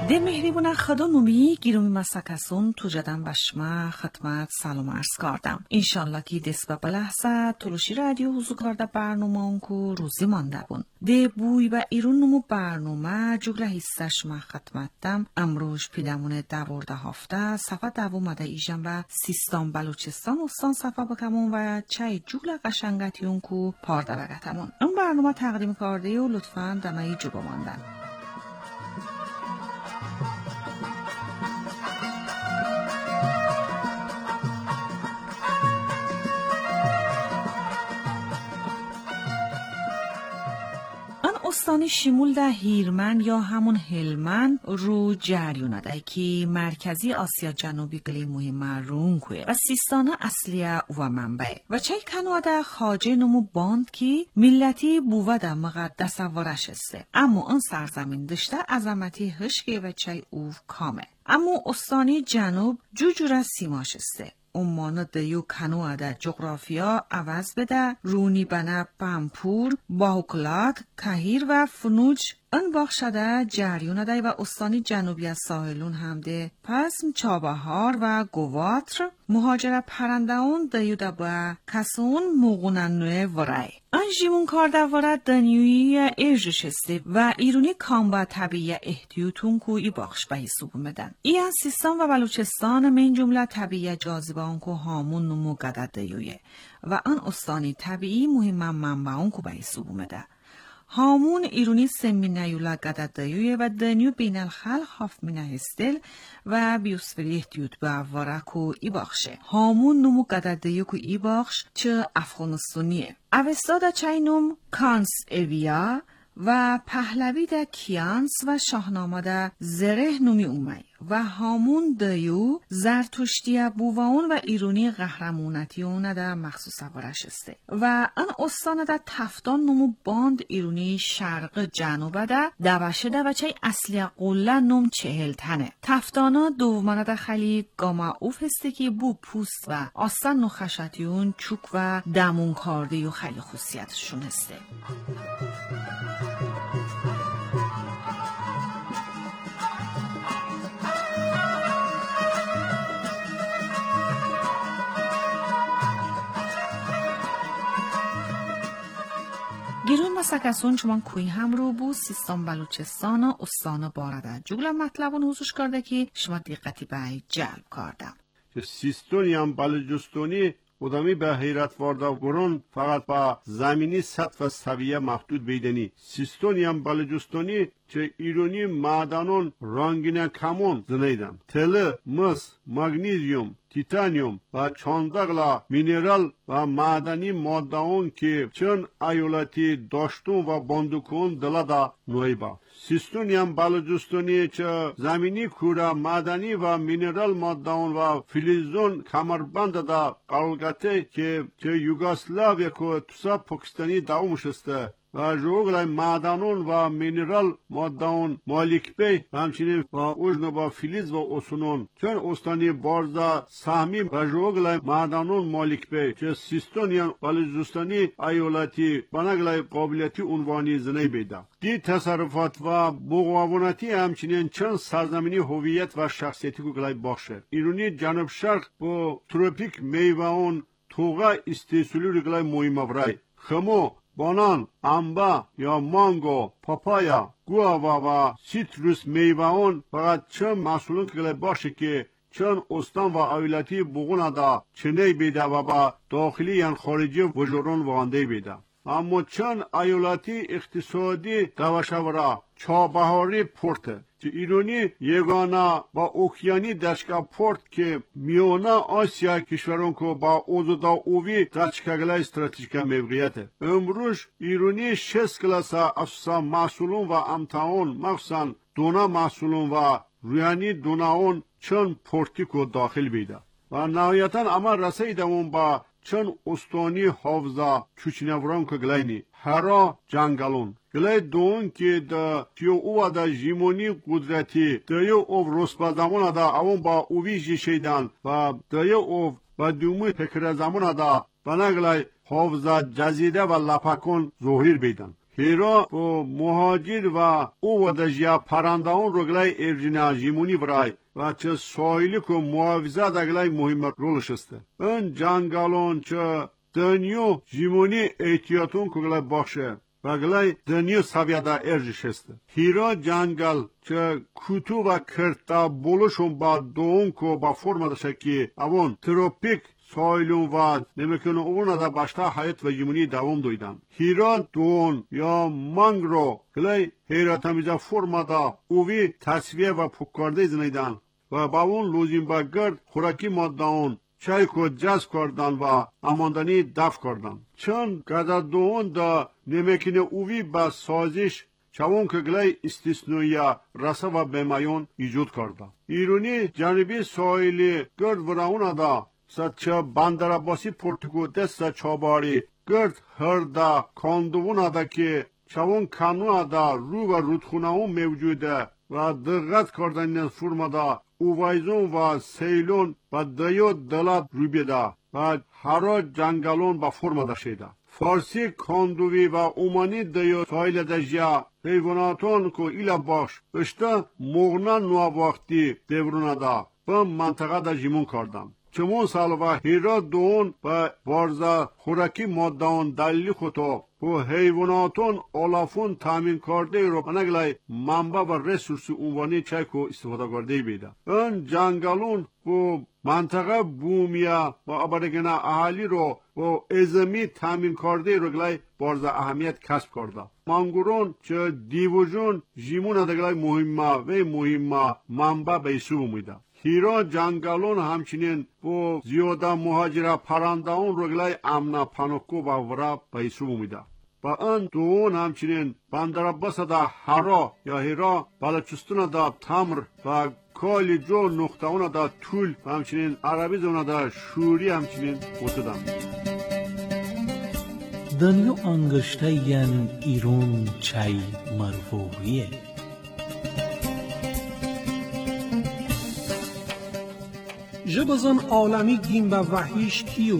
ده مهریبونه خدانومی گیرومی مسکسون تو جدن بشمه خدمت سلام عرض کردم. انشالله که دست به بلحظه تلوشی رادیو حضور کرده برنامه اونکو روزی مانده بون. ده بوی و ایرون نمو برنامه جگله حسش ما خدمتم امروز پیدمون دوارده هفته صفحه دوامده ایجن به سیستان بلوچستان استان صفحه بکمون و چای جگله قشنگتی اونکو پارده بگتمون. اون برنامه تقدیم کرده و لطفاً دمایی جو بماندن. استان شمول ده هیرمن یا همون هلمن رو جریونه ده که مرکزی آسیا جنوبی گلی مهم رون کوه و سیستان اصلیه و منبع و چای کنوه ده خاجه نمو باند که ملتی بوه ده مقدس ورش استه اما اون سرزمین داشته عظمتی هشگه و چای اوف کامه اما استانی جنوب جوجور سیماش استه امانه دیو کنوه ده جغرافیا عوض بده رونی بنه پمپور، باوکلات، کهیر و فنوج ان باخشده جریون ده و استانی جنوبی از ساحلون هم ده پس چابهار و گواتر مهاجر پرنده اون دیو ده با کسون موغونن نوه ورای ان جیمون کار ده ورد دنیوی ایجش استه و ایرونی کامبا طبیعی احتیوتون کو ای باخش به حسوب مدن ای از سیستان و بلوچستان من جمله طبیعی جاذبه اون کو هامون نمو گده دیویه و ان استانی طبیعی مهم منبع اون کو به حسوب مده هامون ایرونی سمین نیولا گده دیویه و دنیو بین الخلق هاف مینه هستل و بیوسفری احتیوت به ورکو ای باخشه هامون نمو گده دیو کو ای باخش چه افغانستانیه اوستا چینوم کانس اویا و پهلوی ده کیانس و شاهنامه ده زره نومی اومی و هامون دیو زرتشتی بوواون و ایرونی قهرمونتی اونه ده مخصوص برش استه و ان استان ده تفتان نمو باند ایرونی شرق جنوبه ده دوشه ده بچه اصلی قله نم چهل تنه تفتانا دومانه ده خیلی گاما اوف هسته که بو پوست و آسان نخشتیون چوک و دمون کارده و خیلی خصوصیتشون هسته گیرون مسکسون چمان کوی هم رو بو سیستان بلوچستان و استان بارده جگل مطلبون حضورش کرده که شما دقتی به جلب کردم سیستانی هم بلوچستانی ودامی به حیرت وارده برون فقط با زمینی سطح و سویه محدود بیدنی سیستانی هم بلوچستانی چه ایرانی معدنون رنگین کمون زنیدن تل، مس، مگنیزیوم تیتانیوم و چاندقلا مینرال و معدنی مادهون که چون ایالتی داشتون و باندکون دلدا نویبا سیستونی هم بلوچستانی چه زمینی کوره معدنی و مینرال مادهون و فلزون کمربند دا قلقته که چه یوگاسلاویا که توسا پاکستانی داومش استه و جوگلای معدنون و مینرال مادهون مالک بی و همچنین و اوجنو با فلز و اسونون چون استانی بارزا سهمی و جوگلای معدنون مالک بی چه سیستونیان بلوچستانی ایالتی بناگلای قابلیتی عنوانی زنی بیده دی تصرفات و بغاونتی همچنین چند سرزمینی هویت و شخصیتی گلای باشه ایرانی جنوب شرق با تروپیک میوهون توغا استیسولی گلای مهم برای خمو بانان، انبا یا مانگو، پاپایا، گواوا و سیتروس میوهون فقط چند محصولون که باشه که چند استان و ایالتی بغونه دا چنه بیده و با داخلی یا خارجی وجران وانده بیده. اما چند ایالتی اقتصادی دوشورا چابهاری پورته که ایرانی یگانه با اوکیانی دشکا پورت که میونه آسیا کشورون که با اوزودا اووی دشکاگلای استراتژیک موقعیته امروز ایرانی شش کلاسا افسا محصولون و امتحان مخصوصا دونا محصولون و رویانی دوناون چند پورتی که داخل بیده و نهایتا اما رسیدمون با چند استانی حافظه چوچینوران که گلینی هرا جنگلون گلای دون که دا تیو او دا جیمونی قدرتی دایو او روسپازمون دا اون با اوی جیشیدن و دایو او با دوموی پکر زمون دا بناگلای حافظه جزیده و لپکون ظهیر بیدن هیرا و مهاجر و او و دجیا پرندهان رو گلای ارجینا جیمونی برای و چه سایلی که محافظه دگلای مهمت رولش است. این جنگالون چه دنیو جیمونی احتیاطون که گلای باشه و گلای دنیو سویاده ارجش است. هیرا جنگل چه کتو و کرتا بولشون با دون که با فرم داشته که اون تروپیک سایلون و نمیکنه اون دا باشتا حیات و جیمونی دوام دویدن. هیرا دون یا مانگرو گلای هیرا تمیزا فرما دا اوی تصویه و پکارده زنیدن و با اون لوزین با گرد خوراکی مادهان چای کو جذب کردن و اماندنی دفع کردن. چون گدا دون دا نمیکنه اوی با سازش چون که گلای استثنایی رسا و بیمایون ایجاد کرده. ایرانی جانبی سایلی گرد وراون دا سچه بندر عباسی پرتگو دست چاباری گرد هردا کاندوون دا که چون کانون دا رو و رودخونه هم موجوده و دقت کردن فرما دا اووایزون و سیلون و دیو دلات روبیده و هر جنگلون با فرما دا شده. فارسی کاندوی و اومانی دیو سایل دجیا حیواناتون که ایلا باش اشتا مغنان نوا وقتی دیورونه دا به منطقه دا جیمون کردن. چمون سالوا هیرا دون و بارزا خوراکی مادهان دلیلی خودو و حیواناتون علافون تامین کرده رو بنگلای منبع و رسورس اونوانی چای کو استفاده کرده بیده. این جنگلون و منطقه بومیا و ابرگنا اهالی رو و ازمی تامین کرده رو گلای بارزا اهمیت کسب کرده. مانگورون چه دیوژون جیمون دگلای مهمه و مهمه منبع به ایسو میده. هیرا جنگلون همچنین و زیاده مهاجره پرندهان رو گلای امنا پانوکو و ورا به ایسو میده. با آن دون همچنین بندر عباس دا هرا یا هیرا بلوچستان دا تمر و کالی جو نقطهون دا طول و همچنین عربی زون دا شوری همچنین بودن. دنیو انگشته ین ایرون چای مروریه. جبزن عالمی گیم و وحیش کیو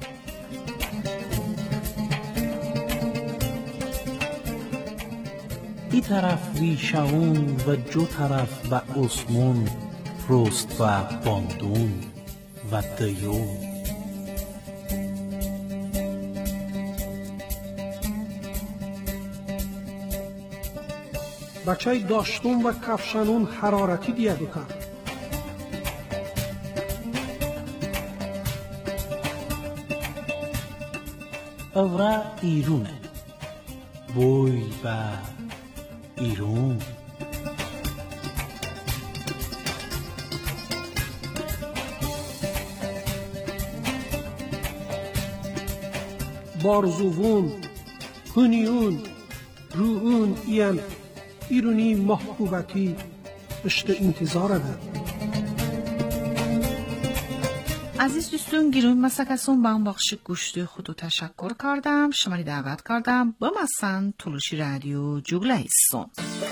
ای طرف ویشاون و جو طرف و اسمون رست و باندون و دیون بچه داشتون و کفشنون حرارتی دیه دوکن اورا ایرونه بوی و ایرون بارزوون هنیون روون این ایرونی محبوبتی اشت انتظاره ده. عزیز دوستون گیرون مسکسون با بخش گوشت خودو تشکر کردم شماری دعوت کردم با مسن تلوشی رادیو جوگلایستون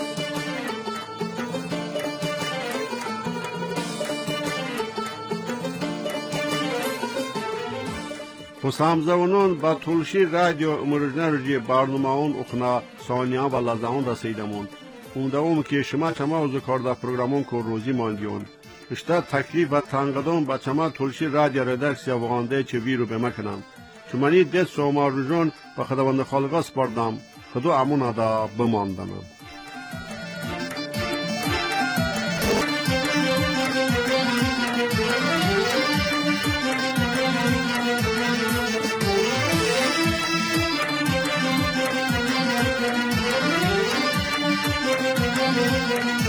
Xusamzavunun ba Tulshi Radio umurjnarji barnamaun ukhna saniya va lazaun da seydamon. Undavum ki shima chama uzu karda programon ko rozi mandion. İşte taklif ve tangadon ba chama Tulshi Radio redaksiya vagande çeviru bemakanam. Shumani det soma rujon va khadavand khalqa spardam. Khudu amuna da bmandanam. Thank you.